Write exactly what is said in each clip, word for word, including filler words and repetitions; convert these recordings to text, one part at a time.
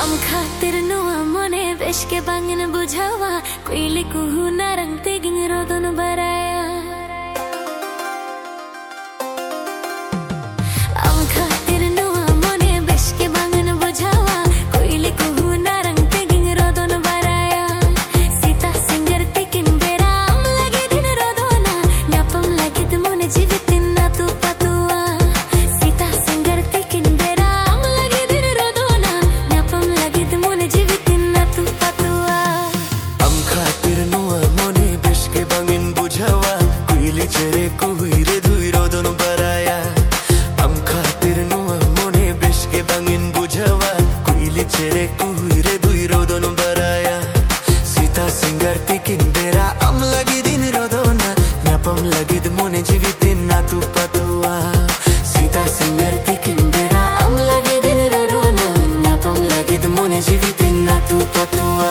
Am khatir no amone beshke bangin bujawa kuili kuhu narang teging rodon baraya. Am khatir no amone beshke bangin bujawa kuili kuhu narang teging rodon baraya. Sita singer tekin bera am lagi din rodona nyapam lagi mone jivitin na tu patua. Sita singer tekin bera am lagi din rodona nyapam lagi mone jivitin na tu patua. Am khatir no amone beshke bangin bujawa kuili chere kuhuire dhui rodon baraya. Am khatir no amone beshke bangin bujawa kuili chere kuhuire dhui rodon baraya. Sita singer tekin bera am lagi din rodona nyapam lagi mone jivitin na tu patua. Sita singer tekin bera am lagi din rodona nyapam lagi mone jivitin na tu patua.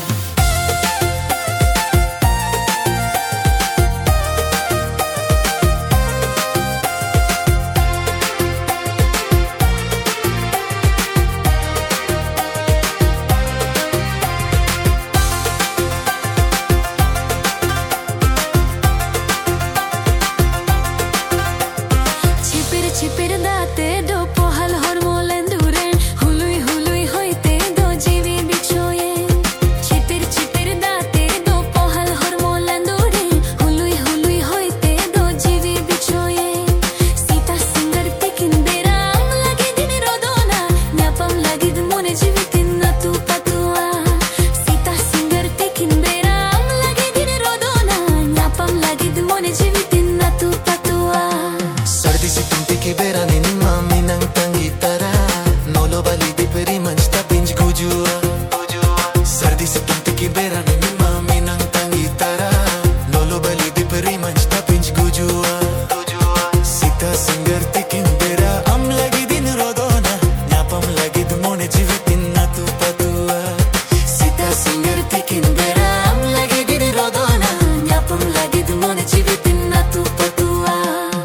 Chipir date do pohal hormolen duren hului hului hoite do jivi bichoye. Chipir chipir date do pohal hormolen duren hului hului hoite do jivi bichoye. Sita singer tekin bera am lagi din rodona nyapam lagi mone jivitin na tu patua. Sita singer tekin bera am lagi din rodona nyapam lagi mone jivitin na tu patua. Sardi se tunti ke bera ne mami nang tangi tara nolo bali de peri mansta pinj gujua. Sardi se tunti ke bera ne mami nang tangi tara nolo bali de peri mansta pinj gujua. Sita singer tekin bera am lagi din rodona nyapam lagi mone jivitin na tu patua. Sita singer tekin bera am lagi din rodona nyapam lagi mone jivitin na tu patua.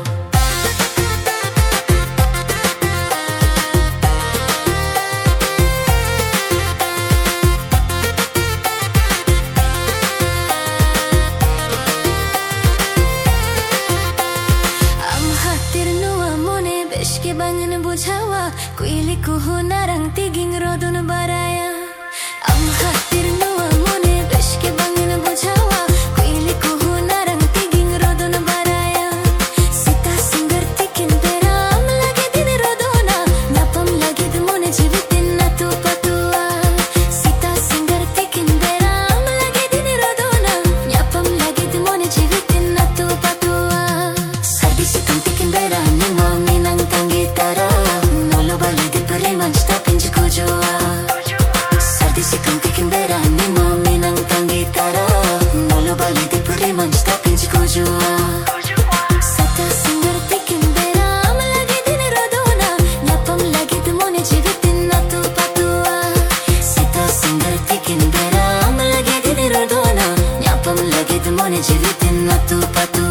Beshke bangin bujawa kuili kuhu narang tiging rodon baraya. Am khatir no amone beshke bangin bujawa kuili kuhu narang tiging rodon baraya. Sita singer tekin bera am lagi din rodona nyapam lagi mone jivitin na tu patua. Sita singer tekin bera am lagi din rodona nyapam lagi mone jivitin na tu patua. Sardi se tekin bera ni mami nang tangi tara nolo bali de peri mansta pinj gujua. Sardi se tekin bera ni mami nang tangi tara nolo bali de peri mansta pinj gujua. Sita singer tekin bera am lagi din rodona nyapam lagi mone jivitin na tu patua. Sita singer tekin bera am lagi din rodona nyapam lagi mone jivitin na tu patua.